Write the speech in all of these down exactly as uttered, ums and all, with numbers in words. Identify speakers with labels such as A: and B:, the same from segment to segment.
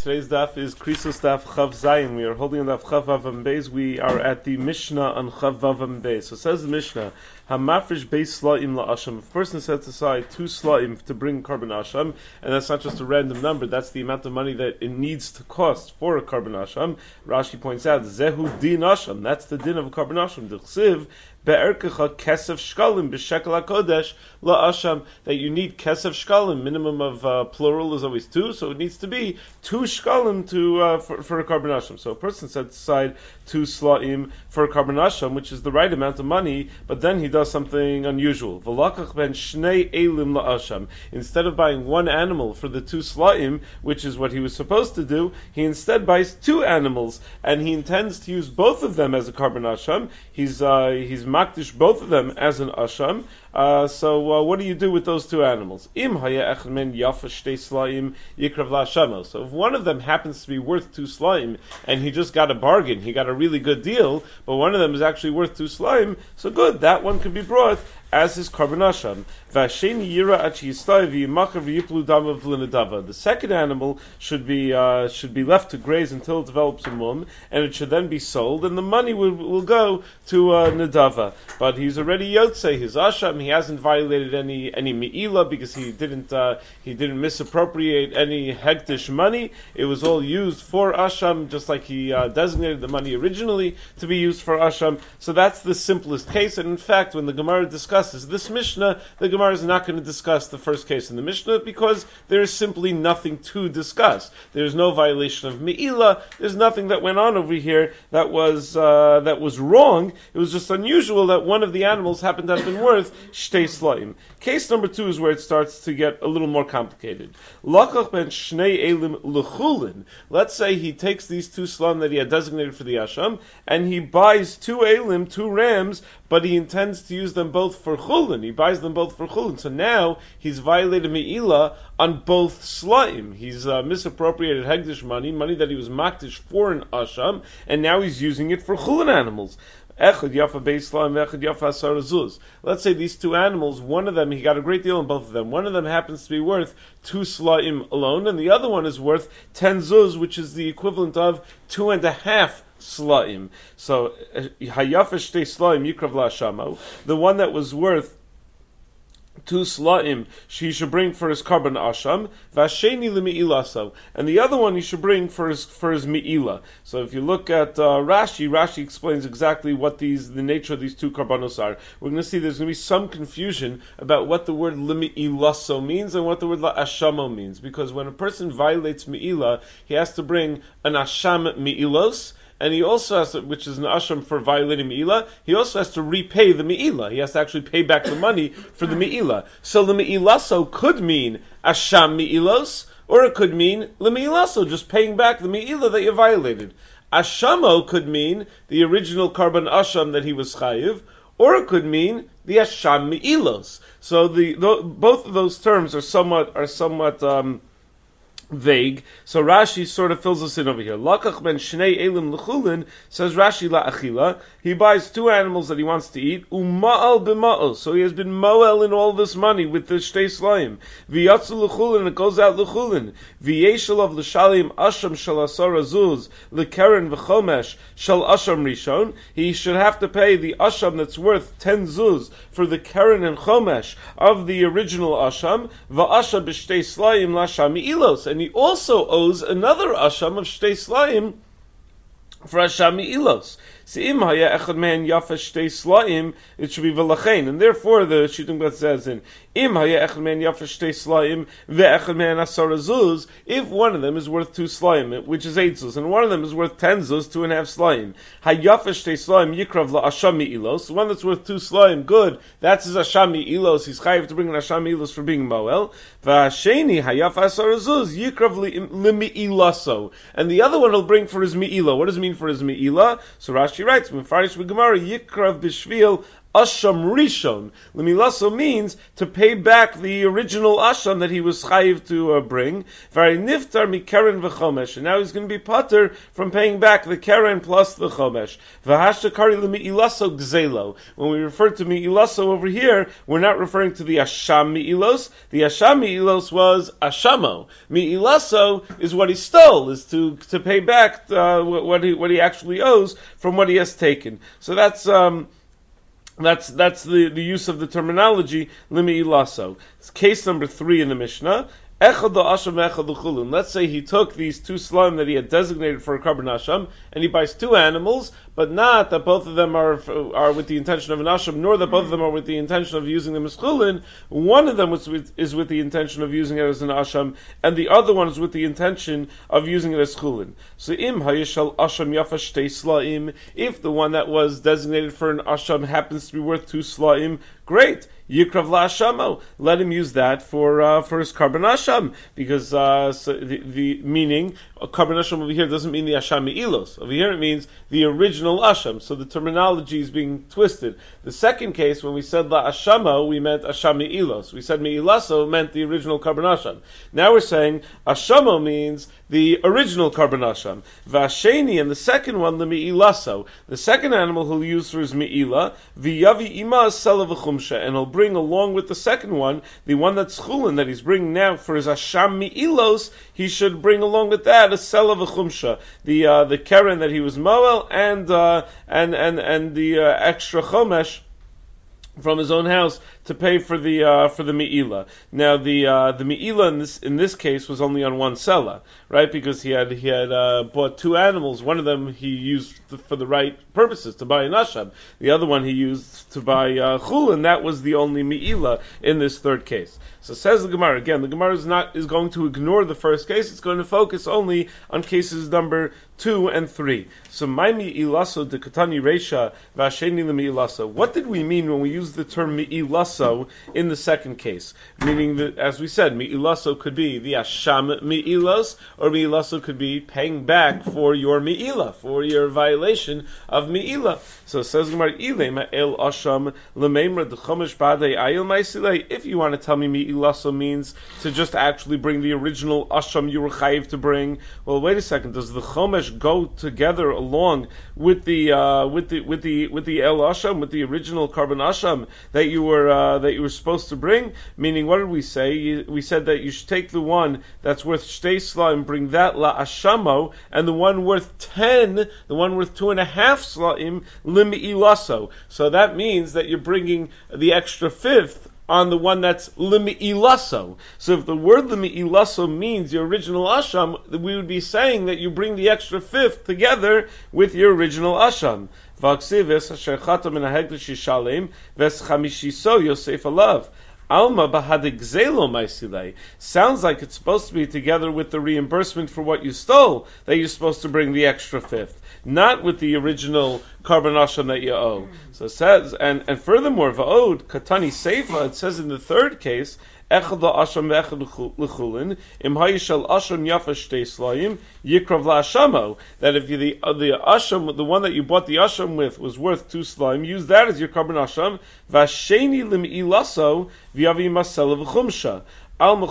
A: Today's daf is Krisos daf Chav Zayin. We are holding on daf Chav Vav Beis. We are at the Mishnah on Chav Vav Beis. So it says the Mishnah, Hamafresh Beis Slaim LaAsham. If a person sets aside two Slaim to bring carbon Asham, and that's not just a random number, that's the amount of money that it needs to cost for a carbon Asham. Rashi points out, Zehu Din Asham. That's the din of a carbon Asham. D'chsiv Be'erkecha kesef shkalim b'shekel hakodesh la'asham, that you need kesef shkalim. Minimum of uh, plural is always two, so it needs to be two shkalim to uh, for, for a carbon asham. So a person sets aside two slaim for a carbon asham, which is the right amount of money, but then he does something unusual. V'lakach ben shnei elim la'asham. Instead of buying one animal for the two slaim, which is what he was supposed to do, he instead buys two animals, and he intends to use both of them as a carbon asham. He's uh, he's makdish both of them as an asham. Uh, so uh, what do you do with those two animals? Im haya echad men yafa shtei slaim yikrav la'ashamo. So if one of them happens to be worth two slaim, and he just got a bargain, he got a really good deal, but one of them is actually worth two slaim, so good, that one could be brought as his carbon asham. V'asheni yira achi yistay v'yimachav v'yiplu damav l'nedava. The second animal should be uh, should be left to graze until it develops a mum, and it should then be sold, and the money will, will go to uh, nedava. But he's already yotze his asham. He hasn't violated any any meila because he didn't uh, he didn't misappropriate any hektish money. It was all used for asham, just like he uh, designated the money originally to be used for asham. So that's the simplest case. And in fact, when the Gemara discusses this Mishnah, the Gemara is not going to discuss the first case in the Mishnah because there is simply nothing to discuss. There's no violation of meila. There's nothing that went on over here that was uh, that was wrong. It was just unusual that one of the animals happened to have been worth shtei slaim. Case number two is where it starts to get a little more complicated. Lakach ben shnei elim lechulin. Let's say he takes these two slaim that he had designated for the asham, and he buys two elim, two rams, but he intends to use them both for chulin. He buys them both for chulin. So now he's violated meila on both slaim. He's uh, misappropriated hegdish money, money that he was makdish for an asham, and now he's using it for chulin animals. Echad yafa beis slaim, echad yafa asar zuz. Let's say these two animals, one of them, he got a great deal on both of them. One of them happens to be worth two slaim alone, and the other one is worth ten zuz, which is the equivalent of two and a half slaim. So, hayafa shtei slaim yikrav la'ashamo. The one that was worth two slaim he should bring for his carbon asham, v'asheni l'me'ilaso, and the other one he should bring for his for his me'ila. So if you look at uh, Rashi, Rashi explains exactly what these the nature of these two karbanos are. We're going to see there's going to be some confusion about what the word l'me'ilaso means and what the word la'ashamo means, because when a person violates me'ila, he has to bring an asham me'ilos, and he also has to, which is an asham for violating me'ila, he also has to repay the me'ila. He has to actually pay back the money for the me'ila. So the me'ilaso could mean asham me'ilos, or it could mean the me'ilaso, just paying back the me'ila that you violated. Ashamo could mean the original carbon asham that he was chayiv, or it could mean the asham me'ilos. So the, the both of those terms are somewhat are somewhat um, vague, so Rashi sort of fills us in over here. Lakach ben shnei elim l'chulin, says Rashi la'achila. He buys two animals that he wants to eat, uma'al b'ma'al, so he has been mo'el in all this money with the shtei slaim. V'yatzu l'chulin, and it goes out l'chulin. V'yeshalav l'shalim asham shal asar azuz, l'keren v'chomesh shal asham rishon. He should have to pay the asham that's worth ten zuz for the keren and chomesh of the original asham, v'asham b'shtei slaim l'asham ilos, and he also owes another asham of shtei slaim for asham me'ilos. Se'im haya echad man yafa shtei slaim, it should be v'lachein, and therefore the Shittim Gat says in im haya echad man yafa shtei slaim ve'echad man asar zuz, if one of them is worth two slaim, which is eight zuz, and one of them is worth ten zuz, two and a half slaim, hayafa shtei slaim yikrav la'asham me'ilos, the one that's worth two slaim, good, that's his asham me'ilos, he's chayiv to bring an asham me'ilos for being moel, v'asheni hayafa asar zuz yikrav li'me'ilaso, and the other one he'll bring for his me'ila. What does it mean for his me'ila? So Rashi She writes, "Mefarish v'Gemara yikrav b'shvil asham rishon. Lemilaso means to pay back the original asham that he was chayiv to uh, bring. Vari niftar mi keren v'chomesh. And now he's going to be pater from paying back the keren plus the chomesh. V'hashtakari lemi'ilaso gzelo. When we refer to mi'ilaso over here, we're not referring to the asham mi'ilos. The asham mi'ilos was ashamo. Mi'ilaso is what he stole, is to to pay back uh, what he what he actually owes from what he has taken. So that's um that's that's the, the use of the terminology limi'ilaso. It's case number three in the Mishnah. Echad asham echad l'chulun. Let's say he took these two slime that he had designated for a karban asham, and he buys two animals, but not that both of them are are with the intention of an asham, nor that both of them are with the intention of using them as chulun. One of them is with, is with the intention of using it as an asham, and the other one is with the intention of using it as chulun. So im hayishal asham yafa shtei slaim. If the one that was designated for an asham happens to be worth two slaim, great. Yikrav la'ashamo. Let him use that for uh, for his karban asham, because uh, so the, the meaning karban asham over here doesn't mean the asham mi'ilos. Over here it means the original asham. So the terminology is being twisted. The second case, when we said la'ashamo, we meant asham mi'ilos. We said mi'ilaso meant the original karban asham. Now we're saying ashamo means the original karban asham. Vasheni, and the second one, the mi'ilaso. The second animal he'll use for his mi'ila, v'yavi ima sela v'chumsha, and he'll bring along with the second one, the one that's chulin, that he's bringing now for his asham mi'ilos, he should bring along with that a sela v'chumsha, the uh, the keren that he was moel, and uh, and and and the uh, extra chomesh from his own house to pay for the uh, for the mi'ila. Now the uh, the mi'ila in this in this case was only on one sela, right? Because he had he had uh, bought two animals. One of them he used for the right purposes to buy an asham. The other one he used to buy uh, chul, and that was the only mi'ila in this third case. So says the Gemara again. The Gemara is not is going to ignore the first case. It's going to focus only on cases number two and three. So my mi'ilaso de katani reisha v'asheni le mi'ilaso. What did we mean when we used the term mi'ilaso in the second case? Meaning that, as we said, mi'ilaso could be the asham mi'ilos, or mi'ilaso could be paying back for your mi'ila, for your violation of mi'ila. So it says Gemara, ilema el asham lemeimra dechomesh badei ayil ma'asilei. If you want to tell me mi'ilaso means to just actually bring the original asham you were chayiv to bring, well, wait a second. Does the chomesh go together along with the uh, with the with the with the el asham, with the original karban asham that you were uh, that you were supposed to bring? Meaning, what did we say? You, we said that you should take the one that's worth shtei slaim, bring that la ashamo, and the one worth ten, the one worth two and a half slaim, limi'ilaso. So that means that you're bringing the extra fifth on the one that's limi'ilaso. So if the word limi'ilaso means your original asham, we would be saying that you bring the extra fifth together with your original asham. Alma bahadegzelo maisilei. Sounds like it's supposed to be together with the reimbursement for what you stole, that you're supposed to bring the extra fifth, not with the original karban asham that you owe. So it says, and, and furthermore, va'od katani seifa, it says in the third case, echad la'asham ve'echad l'chulin, im hayishal asham yafa shtei slayim, yikrav la'ashamo, that if you, the, uh, the asham, the one that you bought the asham with was worth two slayim, use that as your karban asham, v'asheni lim'ilaso, v'yavi masela v'chumsha. So in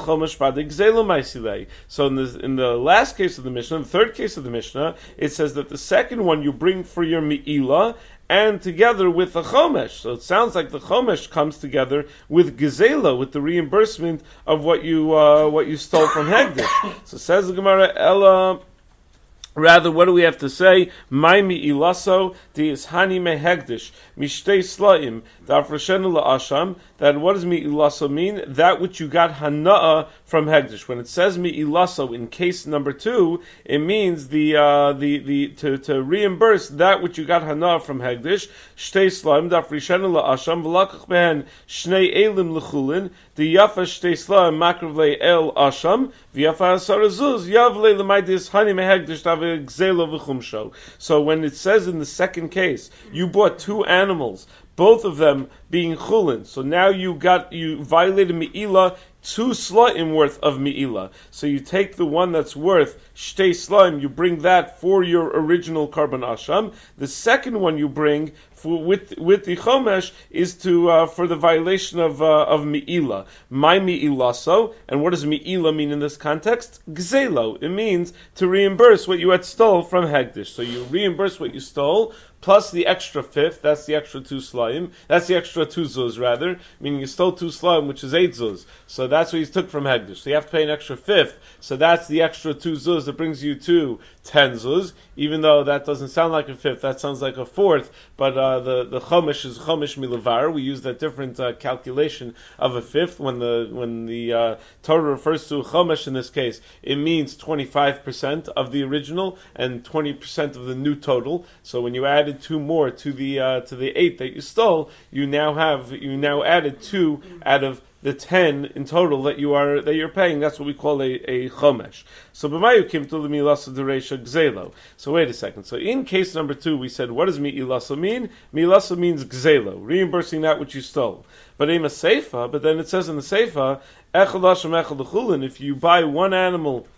A: the in the last case of the Mishnah, the third case of the Mishnah, it says that the second one you bring for your mi'ilah and together with the chomesh. So it sounds like the chomesh comes together with gezela, with the reimbursement of what you uh, what you stole from Hegdish. So says the Gemara, Ella. Rather, what do we have to say? My mi'ilaso di'ishani mehegdish mishtei slaim da'afrashenu la'asham. That what does mi'ilaso mean? That which you got hana'a from hegdish. When it says mi'ilaso in case number two, it means the uh, the the to, to reimburse that which you got hana'a from hegdish. Shtei slaim da'afrashenu la'asham v'lakach behen shnei elim l'chulin di'yafa shtei slaim makrav le el asham v'yafa asarazuz yavle l'maydis hani mehegdish dav. So when it says in the second case, you bought two animals, both of them being chulin, so now you got you violated mi'ilah, two slaim worth of mi'ilah. So you take the one that's worth shtei slaim, you bring that for your original karban asham. The second one you bring for, with with the chomesh is to uh, for the violation of uh, of mi'ilah. My mi'ilaso, and what does mi'ilah mean in this context? Gzelo. It means to reimburse what you had stole from Hegdish. So you reimburse what you stole, plus the extra fifth, that's the extra two slaim, that's the extra two zuz rather, meaning you stole two slaim, which is eight zuz. So that's what you took from Hegdish. So you have to pay an extra fifth, so that's the extra two zuz that brings you to ten zuz, even though that doesn't sound like a fifth, that sounds like a fourth, but uh, the, the chomesh is chomesh milavar. We use that different uh, calculation of a fifth. When the when the uh, Torah refers to chomesh in this case, it means twenty-five percent of the original and twenty percent of the new total. So when you add two more to the uh, to the eight that you stole, you now have you now added two out of the ten in total that you are that you're paying. That's what we call a, a chomesh. So b'mayu kim to l'milasa dereisha gzelo. So wait a second. So in case number two, we said, what does mi'ilasa mean? Mi'ilasa means gzelo, reimbursing that which you stole. But in a seifa, but then it says in the seifa, echad hashem echad l'chulin. If you buy one animal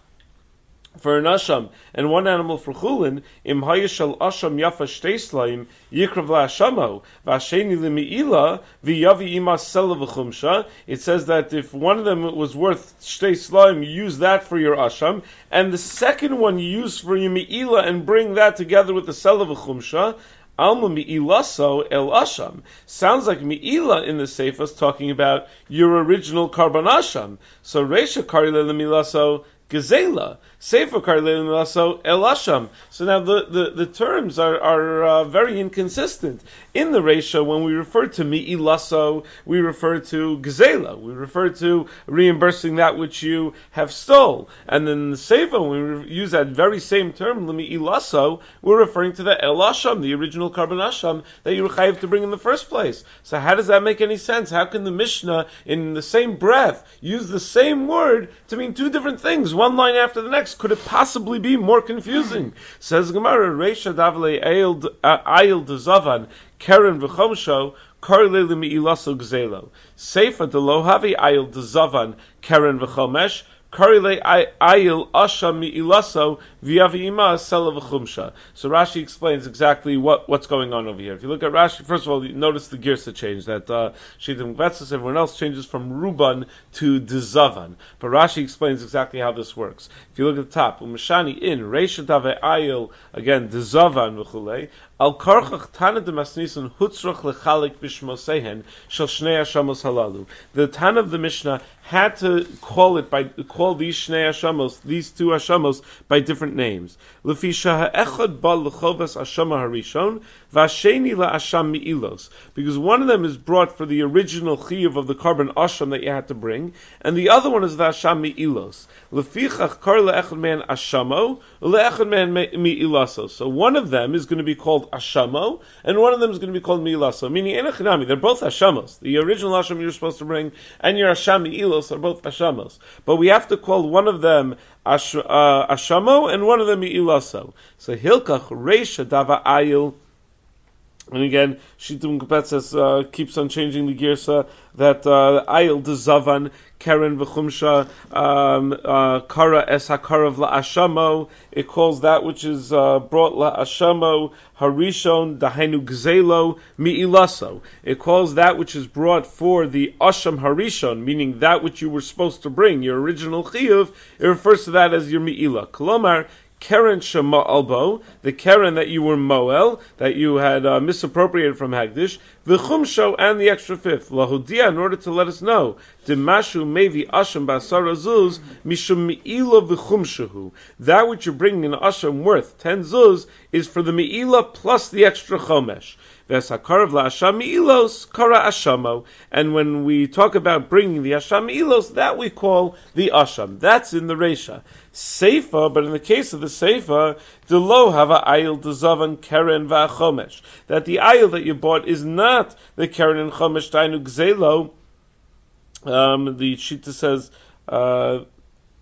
A: for an asham and one animal for chulin, im hayishal asham yafa shtei slaim yikrav la'ashamo v'asheni l'mi'ila v'yavi ima sela v'chumsha. It says that if one of them was worth shtei slaim, you use that for your asham, and the second one you use for your mi'ila and bring that together with the sela v'chumsha. Alma mi'ilaso el asham. Sounds like mi'ila in the Sefer is talking about your original karban asham. So reisha karile l'mi'ilaso Gezela, Sefer Karlein Lasso El Asham. So now the, the, the terms are, are uh, very inconsistent. In the Reisha, when we refer to Mi'ilaso, we refer to Gezela. We refer to reimbursing that which you have stole. And then in the Sefer, when we re- use that very same term, Mi'ilaso, we're referring to the El Asham, the original Karban Asham, that you were chayiv to bring in the first place. So how does that make any sense? How can the Mishnah, in the same breath, use the same word to mean two different things? One line after the next. Could it possibly be more confusing? Says Gemara, Reisha Davle Ayil Dezavan Keren V'chomsho Karle L'mi'ilaso Gzelo Seifa Delohavi Ayil Dezavan Keren V'chomesh Karile ayil asha mi'ilaso v'yavi'ima sela v'chumsha. So Rashi explains exactly what, what's going on over here. If you look at Rashi, first of all, you notice the girsa change, that uh, Shittim Gvetzes, everyone else changes from Ruban to Dezavan. But Rashi explains exactly how this works. If you look at the top, Umashani in, Reisha Dave ayil, again, Dezavan v'chulei, Al karchach tana de masnisan hutzrach lechalik bishmosehen shel shnei hashamos halalu. The Tana of the Mishnah had to call it by call these shnei hashamos, these two hashamos, by different names. Lefi shaha'echad ba lechovas hashama harishon v'asheni la'asham mi'ilos, because one of them is brought for the original chiyuv of the karban asham that you had to bring, and the other one is the hasham mi'ilos. Lefichach kar le'echad man ashamo le'echad man mi'ilaso. So one of them is going to be called Ashamo, and one of them is going to be called Mi'ilaso. Meaning, Enochinami, they're both Ashamos. The original Asham you're supposed to bring, and your Asham Mi'ilos are both Ashamos. But we have to call one of them Ash, uh, Ashamo, and one of them Mi'ilaso. So, Hilkach Reisha Dava Ayil. And again, Shittim Gepetzes uh, keeps on changing the girsa that uh, Ayil de Zavan Keren v'chumsha um, uh, Kara es hakarav la'ashamo. It calls that which is uh, brought la'ashamo harishon dahainu gzelo mi'ilaso. It calls that which is brought for the asham harishon, meaning that which you were supposed to bring, your original chiyuv. It refers to that as your mi'ilah. Kolomar Keren Shema Albo, the Keren that you were Moel, that you had uh, misappropriated from Hagdish, the Chumsho and the extra fifth, Lahudia, in order to let us know, Dimashu Mevi Asham Basara Zuz, Mishum Me'ila v'chumshahu. That which you're bringing in Asham worth ten Zuz is for the Me'ila plus the extra Chomesh. And when we talk about bringing the Asham Mi'ilos, that we call the Asham. That's in the Reisha. Seifa, but in the case of the Seifa, the lo hava ayil dezavan keren va'chomesh. That the ayil that you bought is not the keren and chomesh tainu gzelo. Um, the Shita says, uh,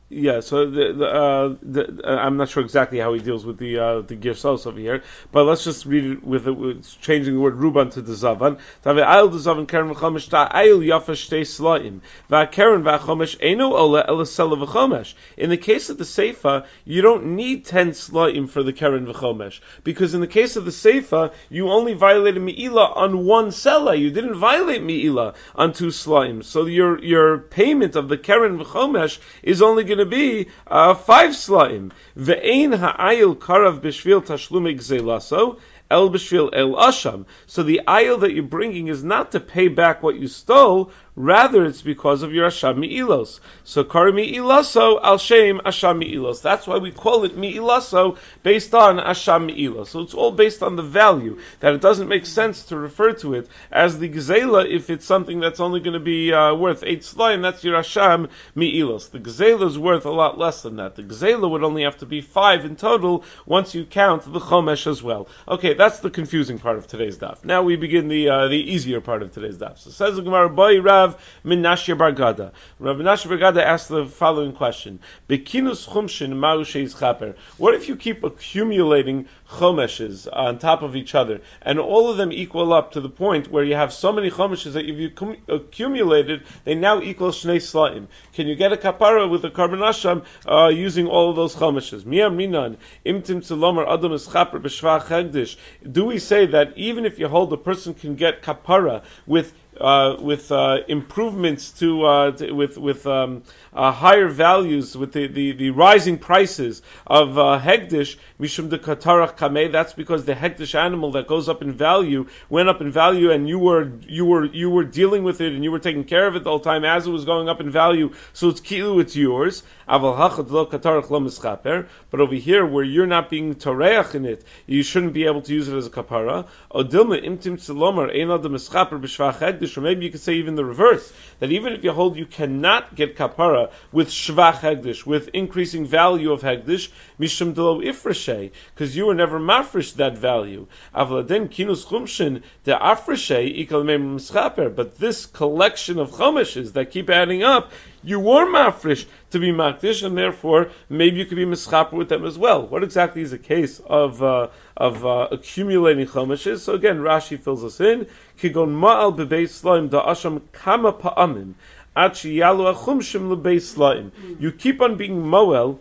A: Yeah, so the, the, uh, the, uh, I'm not sure exactly how he deals with the uh, the Girsos over here, but let's just read it with, it, with changing the word Ruban to the Zavan. Ayil the Zavan Karen v'chomesh ta ayil yafa shtei slaim v'akeren v'achomesh eno ola ela sela v'chomesh. In the case of the Seifa, you don't need ten slaim for the Karen v'chomesh, because in the case of the Seifa, you only violated Me'ila on one sela. You didn't violate Me'ila on two slaim. So your your payment of the Karen v'chomesh is only going to be uh, five slaim. Ve'ein ha'ayil karav b'shvil tashlumei gzeilaso el b'shvil el asham. So the ayil that you're bringing is not to pay back what you stole, rather it's because of your asham mi'ilos. So kar mi'ilaso al shem asham mi'ilos. That's why we call it mi'ilaso, based on asham mi'ilos. So it's all based on the value, that it doesn't make sense to refer to it as the gzeila if it's something that's only going to be uh, worth eight slaim. That's your asham mi'ilos. The gzeila is worth a lot less than that. The gzeila would only have to be five in total once you count the chomesh as well. Okay, that's the confusing part of today's daf. Now we begin the uh, the easier part of today's daf. So says the Gemara, Boi Rav min Nashya Bar Gada. Rav Nashya Bar Gada asked the following question: Bekinus chumshin ma'u sheiz chaper. What if you keep accumulating chomeshes on top of each other, and all of them equal up to the point where you have so many chomeshes that if you cum- accumulated, they now equal shnei slaim? Can you get a kapara with a carbon asham uh, using all of those chomeshes? Miyam minan imtim tzilomar adam es chaper b'shvach hegdish. Do we say that even if you hold a person can get kapara with Uh, with uh, improvements to, uh, to with with um, uh, higher values, with the, the, the rising prices of uh, hegdish, mishum de katarach kameh? That's because the hegdish animal that goes up in value went up in value, and you were you were you were dealing with it, and you were taking care of it the whole time as it was going up in value. So it's kilu, it's yours. Aval hachad lo katarach lo mischaper. But over here, where you're not being toreach in it, you shouldn't be able to use it as a kapara. Odilma imtim tzilomar ein adam mischaper b'shvach hegdish. Or maybe you could say even the reverse, that even if you hold you cannot get kapara with shvach hegdish, with increasing value of hegdish, mishum delo ifreshe, because you were never mafresh that value. Avladen kinus chumshin de afreshe ikal meim mischaper. But this collection of chomeshes that keep adding up, you were mafresh to be makdish, and therefore maybe you could be mischaper with them as well. What exactly is the case of uh, of uh, accumulating chomeshes? So again, Rashi fills us in. Kigon ma'al bebeis slaim da asham kama pa'amim at sheyalu achumshim lebeis slaim. You keep on being moel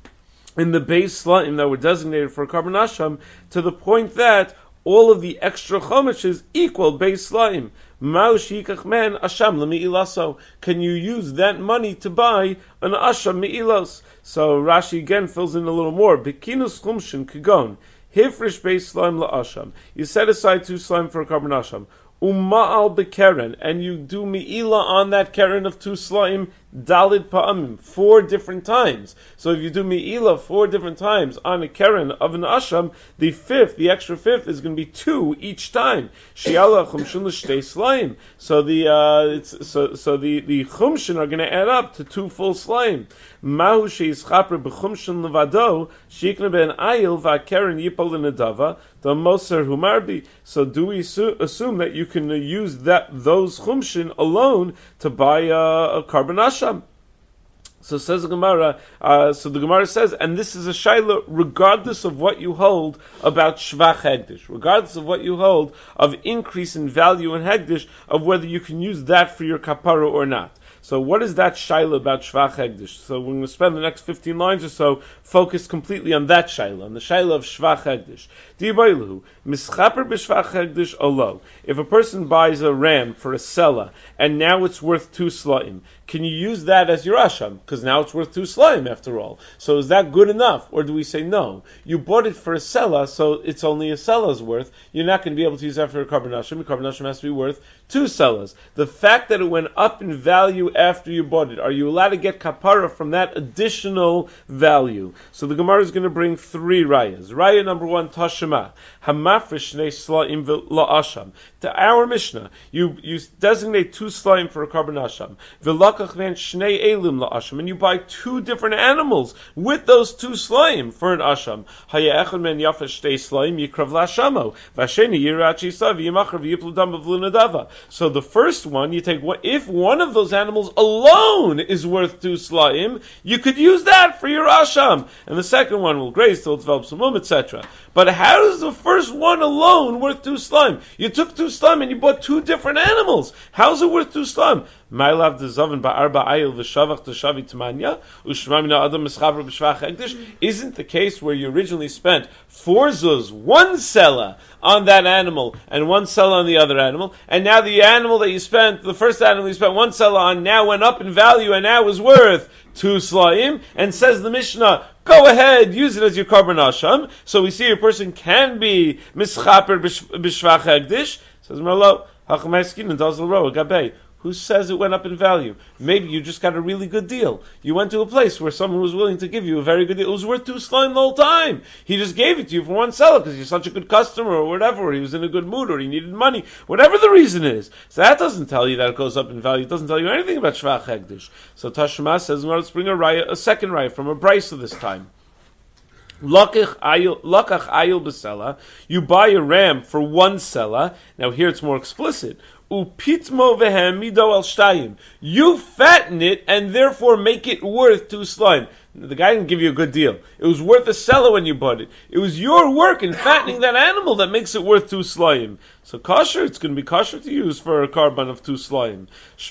A: in the beis slaim that were designated for carbon asham, to the point that all of the extra chomeshes equal beis slaim. Can you use that money to buy an asham me'ilos? So Rashi again fills in a little more. Bekinus chumshin kigon hifrish beis slaim la'asham. You set aside two slaim for a carbon asham. Uma'al bekeren, and you do me'ila on that keren of two slaim, dalid pa'amim, four different times. So if you do me'ila four different times on a keren of an asham, the fifth, the extra fifth, is going to be two each time. Shiala chumshin l'shtei slaim. So the uh, it's, so so the the chumshin are going to add up to two full slaim. Mahu sheis chaper b'chumshin levado shikna ben ayil va'keren yipol l'nedava the moser humarbi. So do we su- assume that you can uh, use that those chumshin alone to buy uh, a carbon asham? So says the Gemara, uh, so the Gemara says, and this is a shaila regardless of what you hold about shvach hegdish, regardless of what you hold of increase in value in hegdish, of whether you can use that for your kapara or not. So what is that shaila about shvach hegdish? So we're going to spend the next fifteen lines or so focused completely on that shaila, on the shaila of shvach hegdish. Dibaylu mischaper b'shvach hegdish olo. If a person buys a ram for a sela and now it's worth two slaim, can you use that as your asham? Because now it's worth two slaim after all. So is that good enough? Or do we say no? You bought it for a sela, so it's only a sela's worth. You're not going to be able to use that for a carbon asham. A carbon asham has to be worth two selas. The fact that it went up in value after you bought it, are you allowed to get kapara from that additional value? So the Gemara is going to bring three rayas. Raya number one, Tashema. Hamafresh shnei slaim la'asham. To our Mishnah, you, you designate two slaim for a carbon asham. V'lakach ven shnei elim la'asham. And you buy two different animals with those two slaim for an asham. Haya echad men yafesh shtei slaim yikrav la'ashamo. V'asheni yirachi sav yimachar v'yiplu dam b'v'lunadava. So the first one, you take what if one of those animals alone is worth two slaim, you could use that for your asham, and the second one will graze till it develops a mum, et cetera. But how is the first one alone worth two slaim? You took two slaim and you bought two different animals. How is it worth two slaim? Ma'alav dezaven ba'arba ayil v'shavach t'shavi t'manya u'shmamina adam mischaver b'shvach hekdesh. Isn't the case where you originally spent four zuz, one sela on that animal and one sela on the other animal, and now the animal that you spent, the first animal you spent one sela on, now went up in value and now is worth two slaim, and says the Mishnah, go ahead, use it as your karban asham. So we see a person can be mischaper b'shvach hekdesh. Says Merlo, hachamaiskin and dazal ro gabei. Who says it went up in value? Maybe you just got a really good deal. You went to a place where someone was willing to give you a very good deal. It was worth two slime the whole time. He just gave it to you for one seller because you're such a good customer or whatever, or he was in a good mood or he needed money, whatever the reason is. So that doesn't tell you that it goes up in value. It doesn't tell you anything about Shvach Hegdish. So Tashma says, let's bring a raya, a second raya from a brisa this time. Lakach ayil b'sela. You buy a ram for one sela. Now here it's more explicit. Upitmo vehemido al shtayim. You fatten it and therefore make it worth two slime. The guy didn't give you a good deal. It was worth a seller when you bought it. It was your work in fattening that animal that makes it worth two slime. So kosher, it's going to be kosher to use for a carbon of two slime.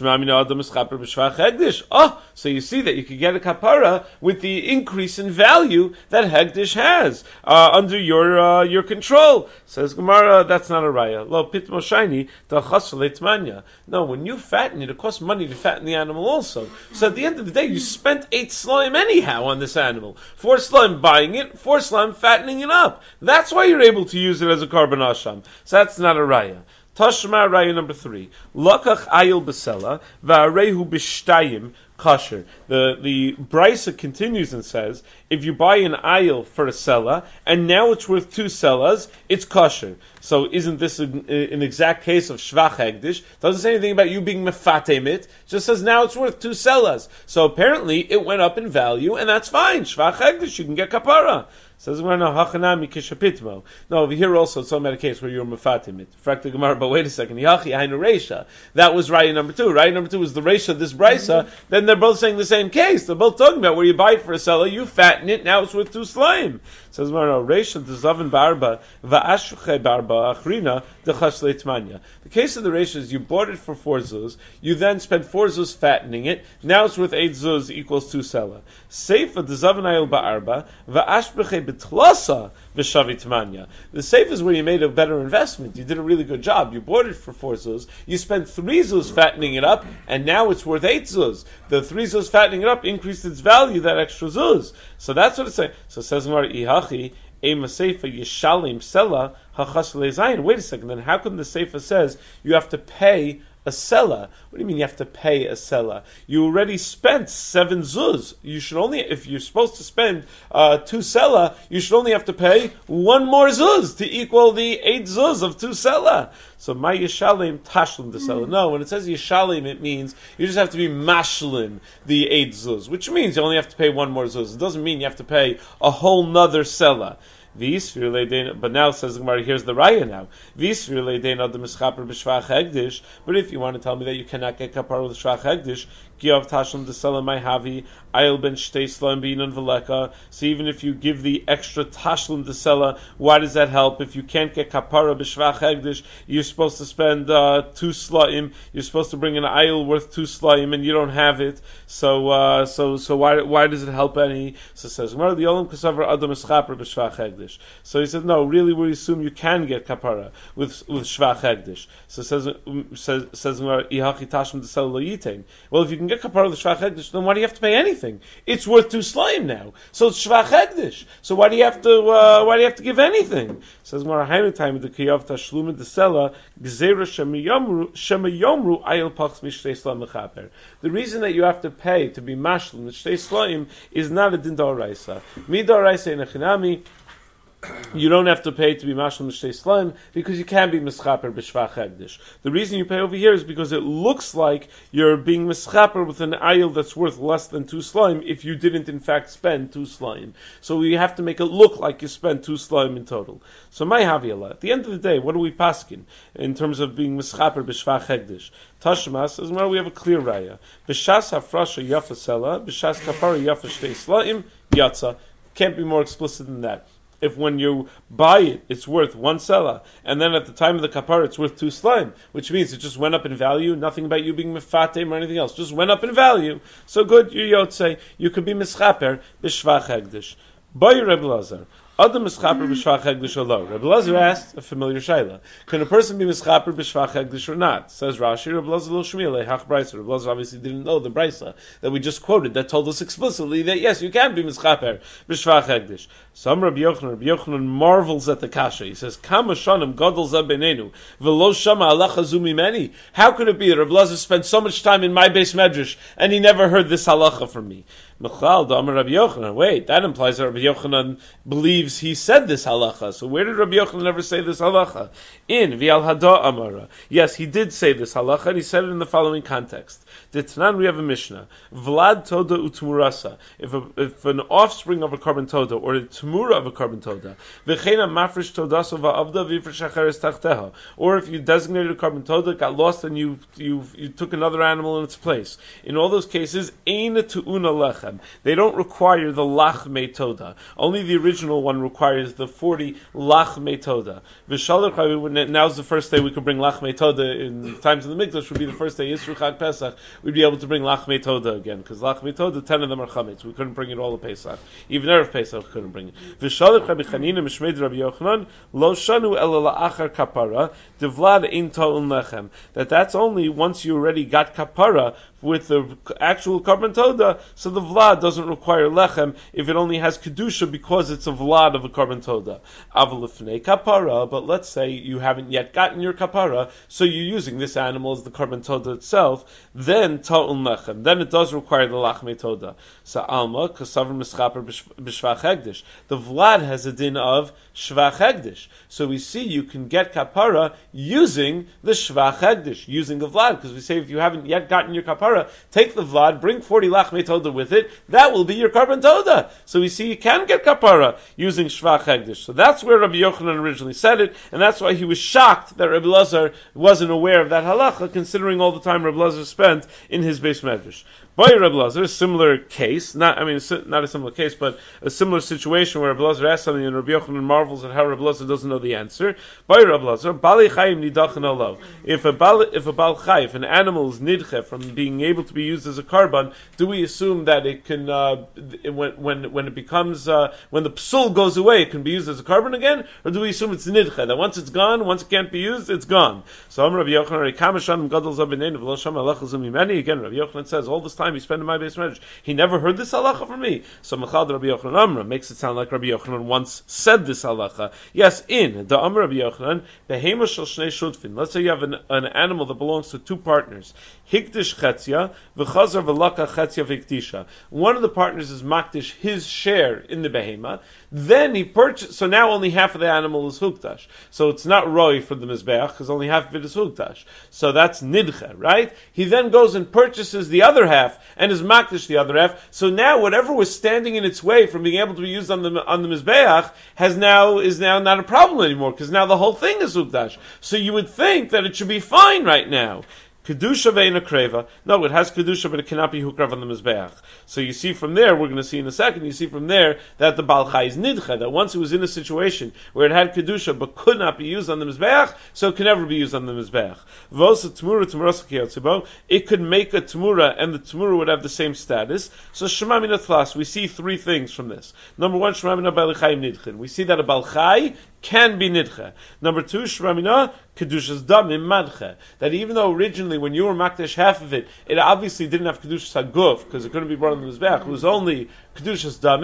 A: Oh, so you see that you could get a kapara with the increase in value that hegdish has uh, under your uh, your control. Says Gemara, that's not a raya. Lo pitmo shiny leitmanya. No, when you fatten it, it costs money to fatten the animal also. So at the end of the day, you spent eight slime anyhow on this animal. Four slime buying it, four slime fattening it up. That's why you're able to use it as a carbon asham. So that's not a raya. Tashma raya number three. Lakach ayil besela va'arehu b'shtayim kosher. The the brisa continues and says, if you buy an ayil for a sela and now it's worth two selas, it's kosher. So isn't this an, an exact case of shvach hegdish? Doesn't say anything about you being mefatem it. Just says now it's worth two selas. So apparently it went up in value, and that's fine. Shvach hegdish, you can get kapara. Says no, hachanami kishapitmo. No, over here also it's not a case where you're mefatim it. Frak Gemara, but wait a second. Yachi hainu reisha. That was raya number two. Raya number two was the reisha of this brisa. Mm-hmm. Then they're both saying the same case. They're both talking about where you buy it for a seller, you fatten it, now it's worth two slime. Says no, reisha dezaven barba va'ashruche barba achrina dechas leitmanya. The case of the reisha is you bought it for four zuz, you then spent four zuz fattening it, now it's worth eight zuz equals two seller. Seifa dezaven ayil ba'arba va'ashruche betlasa v'shavit manya. The safe is where you made a better investment. You did a really good job. You bought it for four zuz. You spent three zuz fattening it up, and now it's worth eight zuz. The three zuz fattening it up increased its value, that extra zuz. So that's what it's saying. So it says Gemara, ihachi ema seifa yishalim sela hachas lezayin. Wait a second. Then how come the seifa says you have to pay a sela? What do you mean you have to pay a sela? You already spent seven zuz. You should only, if you're supposed to spend uh, two sela, you should only have to pay one more zuz to equal the eight zuz of two sela. So my yishalim tashlim the sela. No, when it says yishalim, it means you just have to be mashlim the eight zuz, which means you only have to pay one more zuz. It doesn't mean you have to pay a whole nother sela. But now says the Gemara, here's the raya now. But if you want to tell me that you cannot get kapara with shvach hegdish, so even if you give the extra tashlim to sela, why does that help? If you can't get kapara b'shvach hegdish, you're supposed to spend uh, two slaim. You're supposed to bring an ayil worth two slaim, and you don't have it. So, uh, so, so why, why does it help any? So it says, "Gemara the olam kasavar adam eschaper b'shvach hegdish." So he said, "No, really, we assume you can get kapara with with shvach hegdish." So it says, um, says, says Gemara, "Ihachi tashlim desel lo yitain." Well, if you can get kapara with shvach hegdish, then why do you have to pay anything? It's worth two slaim now, so it's shvach hegdish. So why do you have to uh, why do you have to give anything? Says Gemara, "Hainu time the kiyav tashlum desela gzeira shemayomru shemayomru ayil pachs mishtei slam mechaper." The reason that you have to pay to be mashlim mishtei slam is not a din d'oraisa. Mi d'oraisa in a chinami. you don't have to pay to be mashal mishtei slaim because you can be mischaper b'shvach hegdish. The reason you pay over here is because it looks like you're being mischaper with an ayil that's worth less than two slaim if you didn't in fact spend two slaim. So we have to make it look like you spent two slaim in total. So my haviyallah. At the end of the day, what do we paskin in terms of being mischaper b'shvach hegdish? Tashmas is where we have a clear raya. B'shas hafrasha yafa sela, b'shas kapara yafa shtei slaim yatsa. Can't be more explicit than that. If when you buy it, it's worth one selah, and then at the time of the kapara, it's worth two slime, which means it just went up in value, nothing about you being mefatem or anything else, just went up in value. So good, you yotze, you could be mischaper, b'shvach hegdish. By Rebbe Lazar, Adam mischaper b'shvach hegdish or lo. Rebbe Lazar asked a familiar shayla: can a person be mischaper b'shvach hegdish or not? Says Rashi, Rebbe Lazar lo shmiel hach brisa. Rebbe Lazar obviously didn't know the brisa that we just quoted that told us explicitly that yes, you can be mischaper b'shvach hegdish. Some Rabbi Yochanan, Rabbi Yochanan marvels at the kasha. He says, "Kama shanim gadol za benenu v'lo shama halacha zu mimeni." How could it be that Rebbe Lazar spent so much time in my base medrash and he never heard this halacha from me? Mechal d'amar Rabbi Yochanan. Wait, that implies that Rabbi Yochanan believes he said this halacha. So where did Rabbi Yochanan ever say this halacha? In V'al Hada Amara. Yes, he did say this halacha, and he said it in the following context. D'Tanan, we have a Mishnah. Vlad Toda Utmurasa. If, a, if an offspring of a carbon Toda, or a Tmura of a carbon Toda, V'chena Mafresh Todaso Va'avda V'ifresh Acheres Tachteha. Or if you designated a carbon Toda, got lost, and you, you, you took another animal in its place. In all those cases, Eina Tu'una Lechem. They don't require the Lach Toda. Only the original one requires the forty Lach Toda. V'shalach, now's the first day we could bring Lach Toda in times of the Mikdash, would be the first day, Yisru Chag Pesach, we'd be able to bring Lach Toda again, because Lach Toda, ten of them are Chametz. We couldn't bring it all of Pesach. Even Erev Pesach we couldn't bring it. V'shalach Rabbi Chanina Mishmeid Rabbi Yochanan, Lo Shanu Ela La'achar Kapara, Devlad Ein Ta'un Lechem. That that's only once you already got Kapara with the actual carbon Toda, so the Vlad doesn't require Lechem if it only has Kedusha because it's a Vlad of a carbon Toda. Avalifnei Kapara, but let's say you haven't yet gotten your Kapara, so you're using this animal as the carbon Toda itself, then Ta'un Lechem. Then it does require the Lachme Toda. So Alma, Kasavar Mischaper B'Shvach Hegdish. The Vlad has a din of Shvach Hegdish. So we see you can get Kapara using the Shvach Hegdish, using the Vlad, because we say if you haven't yet gotten your Kapara, take the Vlad, bring forty Lachme Toda with it, that will be your carbon Toda. So we see you can get Kapara using Shvach Hegdish. So that's where Rabbi Yochanan originally said it, and that's why he was shocked that Rabbi Lazar wasn't aware of that halacha, considering all the time Rabbi Lazar spent in his base medrash. By Rabbi Lazar, a similar case, not I mean not a similar case, but a similar situation where Rabbi Lazar asks something and Rabbi Yochanan marvels at how Rabbi Lazar doesn't know the answer. By Rabbi Lazar, Bali Chayim nidachan alo. If a bal if a bal chai, if an animal is nidche from being able to be used as a carbon, do we assume that it can uh, when when when it becomes uh, when the psul goes away, it can be used as a carbon again, or do we assume it's nidche that once it's gone, once it can't be used, it's gone? So Rabbi Yochanan, Kamashan gadol zabinen v'lo sham halacha zumimeni. Again, Rabbi Yochanan says all this time he spent in my base medrash, he never heard this halacha from me. So Mechad Rabbi Yochanan Amra makes it sound like Rabbi Yochanan once said this halacha. Yes, in the Amr Rabbi Yochanan, behema shel shnei shutfin. Let's say you have an, an animal that belongs to two partners. Hikdish chetzia v'chazar v'laka chetzia v'ikdisha. One of the partners is makdish his share in the behema. Then he purchased. So now only half of the animal is hukdash. So it's not roi for the mizbeach because only half of it is hukdash. So that's nidche, right? He then goes and purchases the other half and is makdish the other half. So now whatever was standing in its way from being able to be used on the on the mizbeach has now is now not a problem anymore because now the whole thing is hukdash. So you would think that it should be fine right now. Kedusha ve'ina kreva. No, it has kedusha, but it cannot be hukrav on the mizbeach. So you see from there, we're going to see in a second, you see from there that the Baal Chai is nidcha, that once it was in a situation where it had kedusha but could not be used on the mizbeach, so it can never be used on the mizbeach. V'osa tmura tmurasa kiyotzibo. It could make a tmura, and the tmura would have the same status. So shema min atlas, we see three things from this. Number one, shema min Baal Chai nidchin. We see that a Baal Chai can be nidcha. Number two, shramina kedusha's damim madcha. That even though originally when you were makdash half of it, it obviously didn't have kedusha's haguf because it couldn't be brought on the mizbeach. It was only kedusha's damim.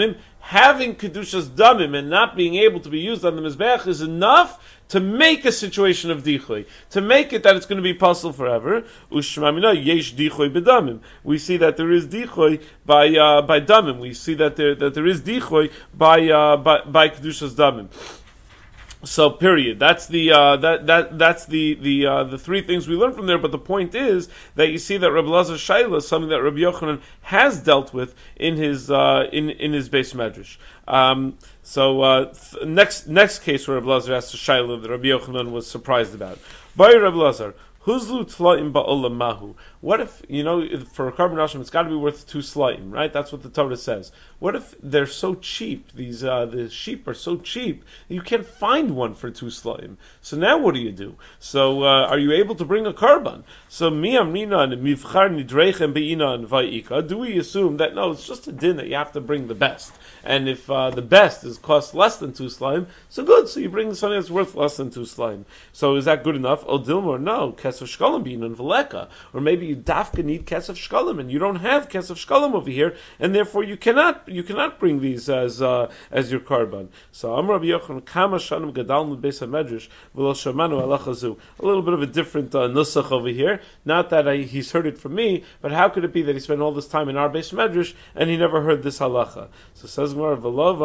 A: having Kedushas Damim and not being able to be used on the Mizbeach is enough to make a situation of dichoy, to make it that it's going to be possible forever. Ushmamina yesh dichoy bedamim. We see that there is dichoy by uh, by damim. We see that there that there is dichoy by uh, by by kedushas damim. So, period. That's the uh, that that that's the the uh, the three things we learn from there. But the point is that you see that Rabbi Lazar Shaila is something that Rabbi Yochanan has dealt with in his uh, in in his base medrash. Um, so uh, th- next next case where Rabbi Lazar asked a Shaila that Rabbi Yochanan was surprised about. By Rabbi Lazar. Huzlu tlaim ba'olam mahu. What if, you know, for a carbon asham, it's got to be worth two slaim, right? That's what the Torah says. What if they're so cheap, these, uh, the sheep are so cheap, you can't find one for two slaim? So now what do you do? So, uh, are you able to bring a carbon? So, mi amrina and mivchar nidrechem be'ina and va'ika. Do we assume that, no, it's just a din that you have to bring the best? And if uh, the best is cost less than two slime, so good. So you bring something that's worth less than two slime. So is that good enough? Oh, Dilmor, no. Kesef shkalim being in veleka, or maybe you dafka need kesef shkalim, and you don't have kesef shkalim over here, and therefore you cannot you cannot bring these as uh, as your carbon. So Amar Rabbi Yochanan kama shanim gadalnu beis hamedrash v'lo shamanu halachazu. A little bit of a different uh, nusach over here. Not that I, he's heard it from me, but how could it be that he spent all this time in our beis medrash and he never heard this halacha? So says. Did he not hear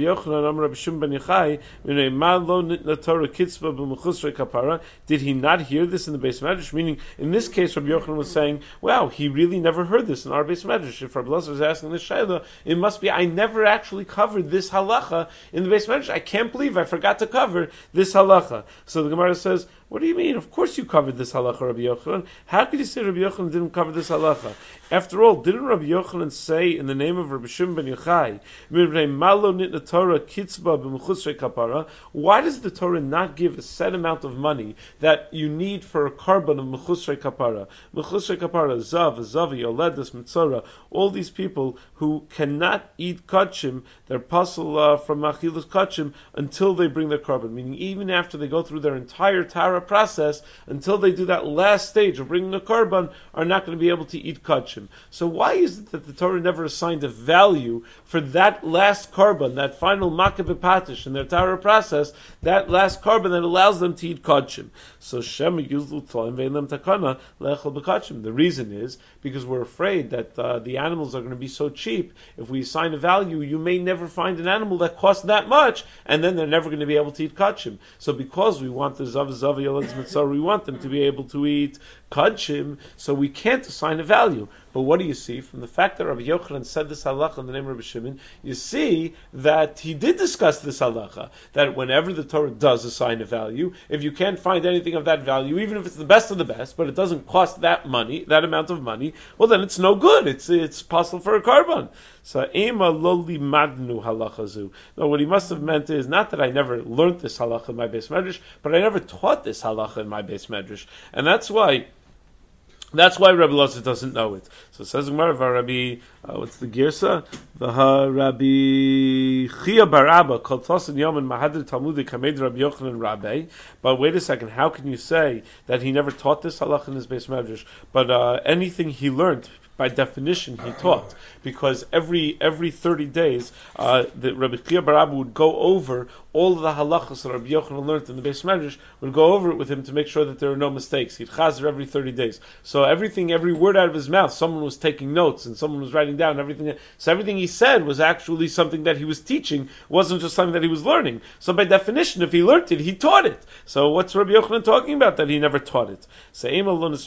A: this in the Beis Medrash? Meaning, in this case, Rabbi Yochanan was saying, wow, he really never heard this in our Beis Medrash. If Rabbi Lazar is asking this shayla, it must be, I never actually covered this halacha in the Beis Medrash. I can't believe I forgot to cover this halacha. So the Gemara says, what do you mean? Of course you covered this halacha, Rabbi Yochanan. How could you say Rabbi Yochanan didn't cover this halacha? After all, didn't Rabbi Yochanan say in the name of Rabbi Shimon ben Yochai, why does the Torah not give a set amount of money that you need for a carbon of mechusrei kapara? Mechusrei kapara, zav, zavi, yoledas, mitzora, all these people who cannot eat kachim, they're puzzled uh, from achilus kachim until they bring their carbon. Meaning, even after they go through their entire tara process, until they do that last stage of bringing the carbon, are not going to be able to eat kachim. So why is it that the Torah never assigned a value for that last carbon, that final makeh b'patish in their tara process, that last carbon that allows them to eat kachim? So Shem yuzlu tlaim ve'elam takana lechol b'kachim. The reason is because we're afraid that uh, the animals are going to be so cheap. If we assign a value, you may never find an animal that costs that much, and then they're never going to be able to eat kachim. So because we want the zav zav yolad mitzvah, we want them to be able to eat kachim, so we can't assign a value. But what do you see from the fact that Rabbi Yochanan said this halacha in the name of Rabbi Shimon? You see that he did discuss this halacha, that whenever the Torah does assign a value, if you can't find anything of that value, even if it's the best of the best, but it doesn't cost that money, that amount of money, well then it's no good. It's it's possible for a carbon. So ema loli madnu halachazu. No, what he must have meant is not that I never learned this halacha in my Beis Medrash, but I never taught this halacha in my Beis Medrash, and that's why. That's why Rabbi Lazar doesn't know it. So it says Gemara, Rabbi, uh, what's the girsa? The Rabbi Chia bar Abba called Tosin Yom and Mahadir Talmudi Kamed Rabbi Yochanan Rabbi. But wait a second, how can you say that he never taught this halach in his Beis Medrash? But uh, anything he learned, by definition, he taught, because every every thirty days, uh, the Rabbi Chia bar Abba would go over all of the halachas that Rabbi Yochanan learned in the Beis Medrash, would go over it with him to make sure that there are no mistakes. He'd chazer every thirty days. So everything, every word out of his mouth, someone was taking notes and someone was writing down everything. So everything he said was actually something that he was teaching. It wasn't just something that he was learning. So by definition, if he learned it, he taught it. So what's Rabbi Yochanan talking about? That he never taught it. So you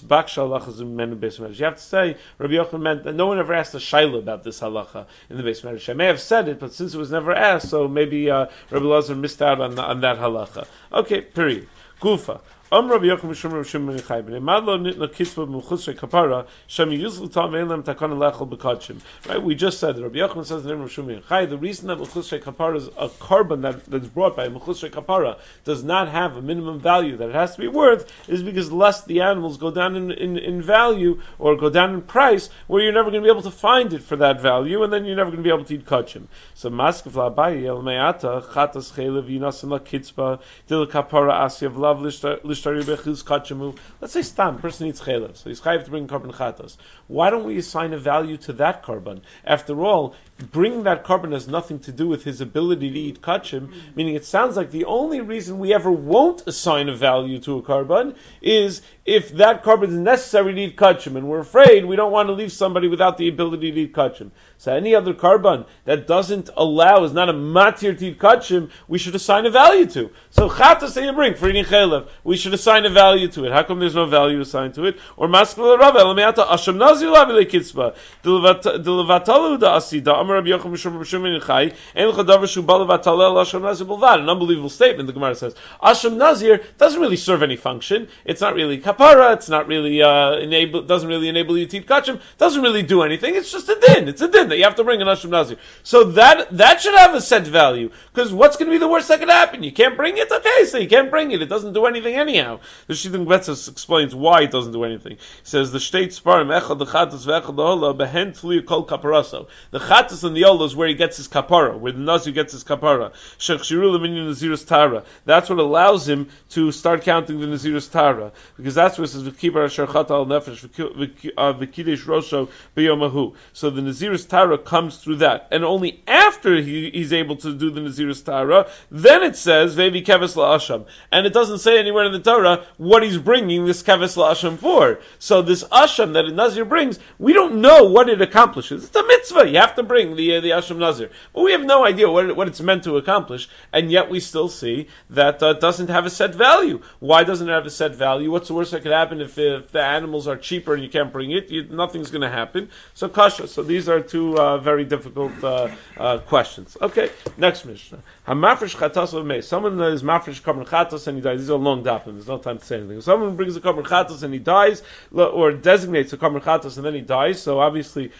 A: have to say Rabbi Yochanan meant that no one ever asked a shaila about this halacha in the Beis Medrash. I may have said it, but since it was never asked, so maybe uh, Rabbi Lazar missed out on, on that halacha. Okay, period. Gufa. Um Rabbi Yochanan Mishum Rabbi Shimon ben Yochai ben Madlo nitna kitzva b'mechusrei kapara shem yuzlu tam ve'elam takana lechol b'kachim. Right, we just said that Rabbi Yochanan says in the name of Rabbi Shimon ben Yochai, the reason that mechusrei kapara is a carbon that, that's brought by mechusrei kapara does not have a minimum value that it has to be worth is because lest the animals go down in, in, in value or go down in price where you're never going to be able to find it for that value and then you're never going to be able to eat kachim. So maskef la'abayi el me'ata chatas chelev yinasim la kitzva dil kapara asyav la alav lishtari bechilus kachemu. Let's say stam, person needs chaylev, so he's chayav to bring carbon chatos. Why don't we assign a value to that carbon? After all, bringing that carbon has nothing to do with his ability to eat kachim, meaning it sounds like the only reason we ever won't assign a value to a carbon is if that carbon is necessary to eat kachim, and we're afraid we don't want to leave somebody without the ability to eat kachim. So any other carbon that doesn't allow, is not a matir to eat kachim, we should assign a value to. So chatas that you bring for eating chaylev, we should assign a value to it. How come there's no value assigned to it? Or maskul rabba elameata asham nazir lavi lekitzba delevatalu da asida amar Rabbi Yochanan Mishum Mishum Chai ein chadavar shu bal levatalel asham nazir bulvad. An unbelievable statement. The Gemara says asham nazir doesn't really serve any function. It's not really kapara. It's not really uh, enable. Doesn't really enable you to eat kachim. Doesn't really do anything. It's just a din. It's a din that you have to bring an asham nazir. So that that should have a set value. Because what's going to be the worst that could happen? You can't bring it. Okay, so you can't bring it. It doesn't do anything anyhow. The Shidduch Betzos explains why it doesn't do anything. He says the shteit sparim echad the chatas ve'echad the hola behen tfliu kol kaparaso. The chatas and the ola is where he gets his kapara, where the nazir gets his kapara. Shechshiru leminyan nazirus tara. That's what allows him to start counting the nazirus tara, because that's what it says v'kibar asher chata al nefesh v'kidesh rosho b'yomahu. So the nazirus tara comes through that, and only after he, he's able to do the nazirus tara, then it says ve'vi keves la'asham, and it doesn't say anywhere in the Torah what he's bringing this keves la'asham for. So this asham that a nazir brings, we don't know what it accomplishes. It's a mitzvah. You have to bring the uh, the asham nazir, but we have no idea what it, what it's meant to accomplish, and yet we still see that uh, it doesn't have a set value. Why doesn't it have a set value? What's the worst that could happen if, if the animals are cheaper and you can't bring it? You, nothing's going to happen. So kasha. So these are two uh, very difficult uh, uh, questions. Okay, next Mishnah. Hamafresh chatas of meis. Someone is mafresh carbon chatas and he dies. These are long dapim. There's no time to say anything. If someone brings a carbon chatas and he dies, or designates a carbon chatas and then he dies, so obviously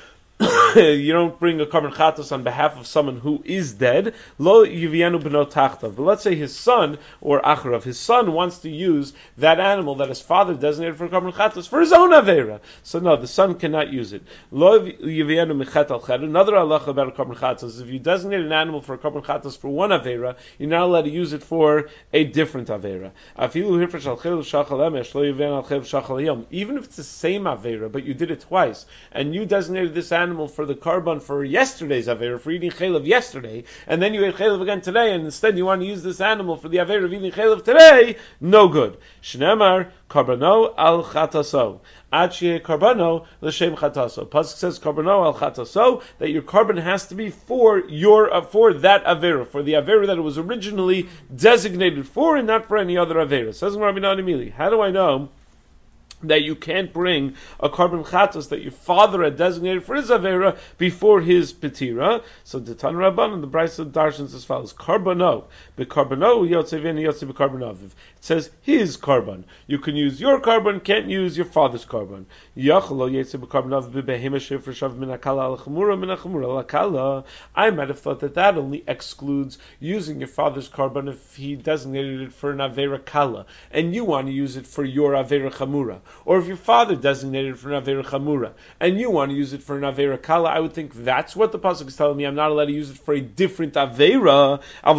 A: you don't bring a carbon chatos on behalf of someone who is dead. Lo yivienu b'no tachtav. But let's say his son, or acharav, his son wants to use that animal that his father designated for carbon chatos for his own avera. So no, the son cannot use it. Lo yivienu michet al ched. Another halacha about a carbon chatos is if you designate an animal for a carbon chatos for one avera, you're not allowed to use it for a different avera. Afilu hirfresh al chel shachal emesh lo yivienu al chel shachal yom. Even if it's the same avera, but you did it twice, and you designated this animal for the carbon for yesterday's Avera, for eating chaylev yesterday, and then you ate chaylev again today, and instead you want to use this animal for the Avera of eating chaylev today, no good. Shneimar, karbano al chataso. Achie karbano l'shem chataso. Pasuk says karbano al chataso, that your carbon has to be for your, uh, for that Avera, for the Avera that it was originally designated for, and not for any other Avera. Says Rabbi Nahum, how do I know that you can't bring a carbon chatos that your father had designated for his avera before his petira? So the Tan Rabban and the Brisa Darshans as follows: Karbano, beKarbano yotzevin yotzev beKarbanaviv. It says his carbon. You can use your carbon, can't use your father's carbon. Yachlo yotzev beKarbanaviv bebehema shefreshav min akala al chamura min achumura al akala. I might have thought that that only excludes using your father's carbon if he designated it for an avera kala, and you want to use it for your avera chamura. Or if your father designated it for an Avera Chamura, and you want to use it for an Avera Kala, I would think that's what the Pasuk is telling me. I'm not allowed to use it for a different Avera.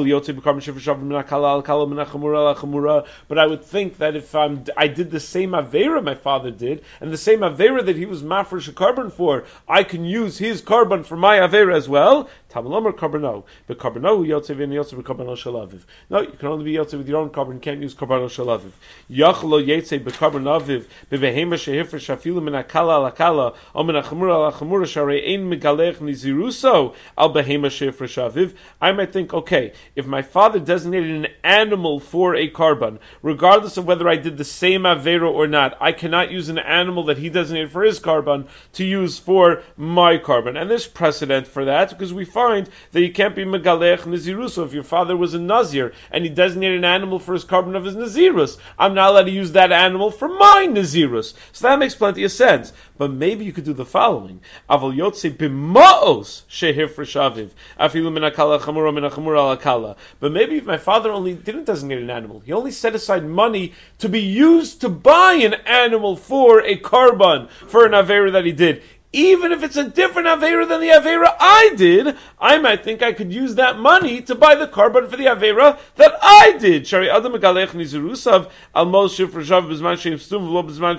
A: But I would think that if I'm, I did the same Avera my father did, and the same Avera that he was mafresh a carbon for, I can use his carbon for my Avera as well. Tamalomer Karbano. But Karbano, Yotzev and Yotzev Karbano Shalaviv. No, you can only be Yotzev with your own carbon, you can't use Karbano Shalaviv. Yachlo Yetze Bekarbanaviv. Bebehema shehifer shafilu min akala al akala or min achamura al achamura sharei ein megalech niziruso al behema shehifer shaviv. I might think, okay, if my father designated an animal for a carbon, regardless of whether I did the same avera or not, I cannot use an animal that he designated for his carbon to use for my carbon. And there's precedent for that, because we find that you can't be megalech niziruso. If your father was a nazir and he designated an animal for his carbon of his nazirus, I'm not allowed to use that animal for my nazirus. So that makes plenty of sense. But maybe you could do the following: Aval yotze b'ma'os shehir freshaviv afilu min akala chamura min achamura al akala. But maybe if my father only didn't designate an animal, he only set aside money to be used to buy an animal for a carbon for an avera that he did. even if it's a different Avera than the Avera I did, I might think I could use that money to buy the carbon for the Avera that I did. Shari Adam Megalech Nizirusav Al Moshe Frashav Bizman Shem Stum V'lo Bizman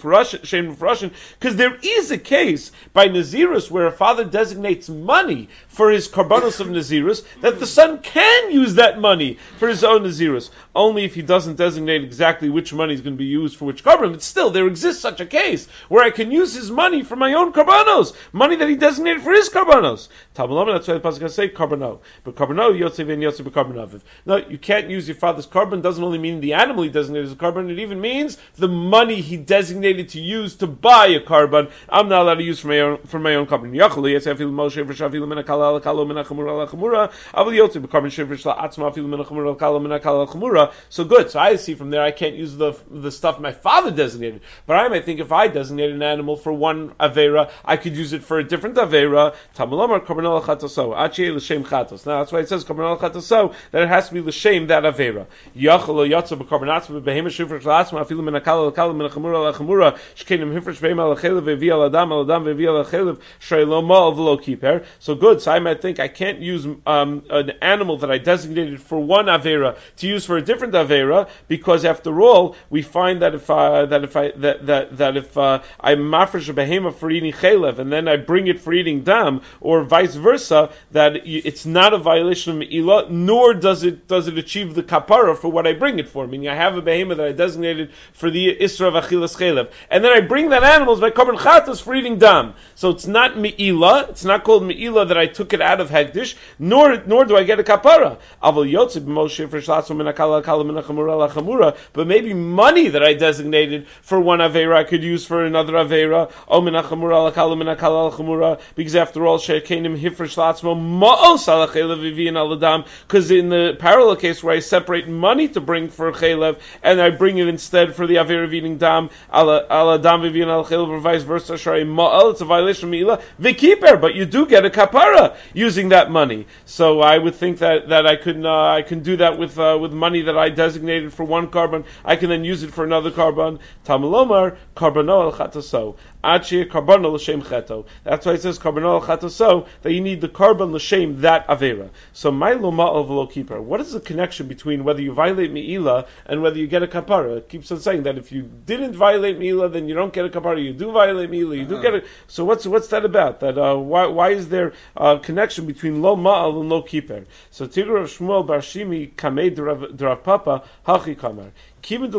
A: Shem Mufrashin, because there is a case by Nazirus where a father designates money for his karbanos of Nazirus, that the son can use that money for his own Nazirus, only if he doesn't designate exactly which money is going to be used for which karban. But still, there exists such a case where I can use his money for my own karbanos, money that he designated for his karbanos. Tamalama, that's why the pasuk say karbano, but karbano yotzev and yotzev b'karbanaviv. No, you can't use your father's karban. Doesn't only mean the animal he designated as a karban; it even means the money he designated to use to buy a karban. I'm not allowed to use for my own for my own karban. Yachli yetzev Moshe v'shavilu min hakala al kalo min hachamura al hachamura. Avli yotzev b'karban shivrish la atzma afilu min hachamura al kalo min hakala al hachamura. So good. So I see from there I can't use the the stuff my father designated, but I might think if I designated an animal for one avera, I could use it for a different avera. Tamalomar karbanol chatoso achi l'shem chatos. Now that's why it says karbanol chatoso, that it has to be l'shem that avera. Yachol yotzav b'karbanatz b'behema shivrish la'atzma afilu min hakala al kalo min hachamura al hachamura shkenim hifresh behema al chelev vevi al adam al adam vevi al chelev shreiloma v'lo kiper. So good. So I might think I can't use um, an animal that I designated for one avera to use for a different avera, because after all, we find that if uh, that if I that that, that if uh, I mafresh a behema for eating chelev and then I bring it for eating dam, or vice versa, that it's not a violation of me'ilah, nor does it does it achieve the kapara for what I bring it for. Meaning, I have a behema that I designated for the isra of achilas chelev, and then I bring that animal by korban chatas for eating dam. So it's not me'ilah. It's not called me'ilah that I took it out of hektish, nor nor do I get a kapara. Aval yotzei b'moshe for shlatzim min hakala kala min hachamura lachamura. But maybe money that I designated for one avera I could use for another avera. O min hachamura lakala min hakala lachamura. Because after all, shekenim hifr shlatzmo ma'os ala chelev v'vi'in aladam. Because in the parallel case where I separate money to bring for chelev and I bring it instead for the avera of eating dam ala aladam v'vi'in ala chelev, or vice versa, shari ma'al, it's a violation of me'ilah v'kiper. But you do get a kapara using that money. So I would think that that I could uh, I can do that with uh, with money that I designated for one carbon. I can then use it for another carbon. Tamalomar karbano al chataso achi karbano l'shem cheto. That's why it says karbano al chataso, that you need the carbon l'shem that avera. So my loma al v'lo keeper. What is the connection between whether you violate me'ilah and whether you get a kapara? It keeps on saying that if you didn't violate me'ilah, then you don't get a kapara. You do violate me'ilah, you do get a. So what's what's that about? That uh, why why is there a connection between lo ma'al and lo keeper? So Tigr of Shmuel Bar Shimi kamei d'Rav Papa hachi kamar. Since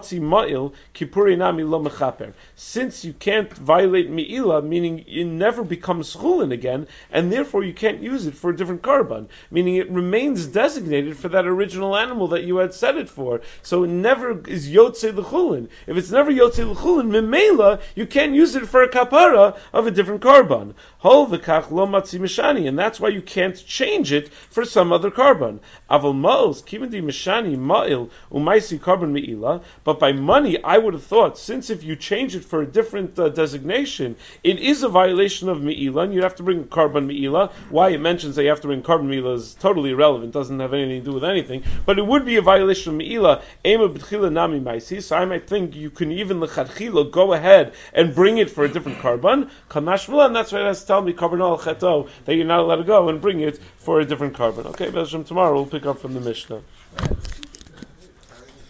A: you can't violate me'ilah, meaning it never becomes chulin again, and therefore you can't use it for a different karban, meaning it remains designated for that original animal that you had set it for. So it never is yotzei l'chulin. If it's never yotzei l'chulin, memela, you can't use it for a kapara of a different karban. Hol v'kach lo matzi mishani, and that's why you can't change it for some other karban. Aval ma'os kivindi mishani ma'il umaisi karban me'ilah, but by money, I would have thought, since if you change it for a different uh, designation, it is a violation of me'ilah, and you have to bring carbon me'ilah. Why it mentions that you have to bring carbon me'ilah is totally irrelevant, doesn't have anything to do with anything, but it would be a violation of me'ilah. Ema b'tchila nami maisi, so I might think you can even l'chadchila go ahead and bring it for a different carbon, kamashmula, and that's why it has to tell me carbon al cheto, that you're not allowed to go and bring it for a different carbon. Okay, B'Hashem, tomorrow we'll pick up from the Mishnah.